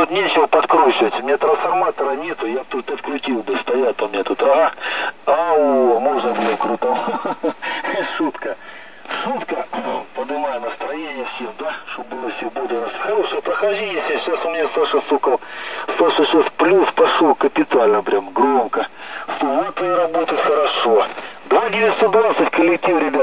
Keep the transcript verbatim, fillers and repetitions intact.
тут нечего подкручивать. У меня трансформатора нету, я тут открутил бы. Стоят у меня тут. Ага. Ау, можно было круто. Шутка. Шутка. Поднимаю настроение всем, да? Чтобы было все бодрое. Хорошее прохождение. Сейчас у меня Саша, сука, Саша сейчас плюс пошел капитально, прям громко. Сто ватт работает хорошо. два девятьсот двадцать коллектив, ребят.